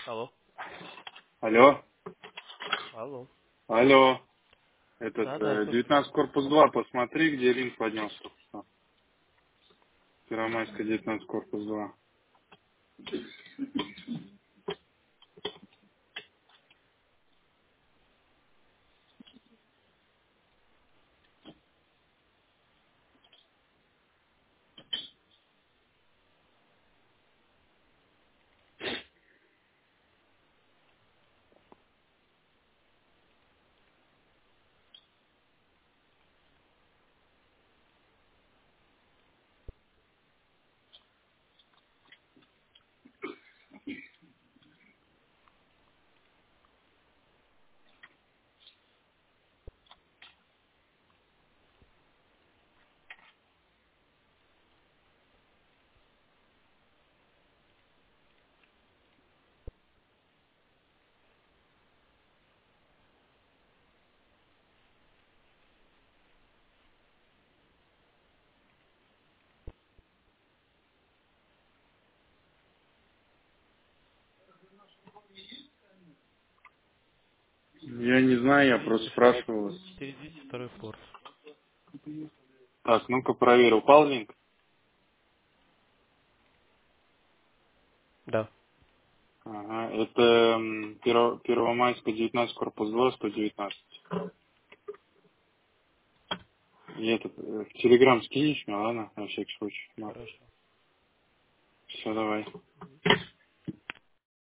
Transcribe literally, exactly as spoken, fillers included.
Алло. Алло, Алло. алло, этот, Да, да, э, слушаю. девятнадцать корпус два, посмотри, где линк поднялся только что. Первомайская, девятнадцать корпус два. Я не знаю, я просто Видишь, спрашивал вас. перейдите второй форс. Так, ну-ка проверь, упал линк? Да, Ага, это м, Перво- Первомайская, девятнадцать корпус два, сто девятнадцать. И этот, э, в Телеграм скинешь мне, ладно, на всякий случай. хорошо. Все, давай.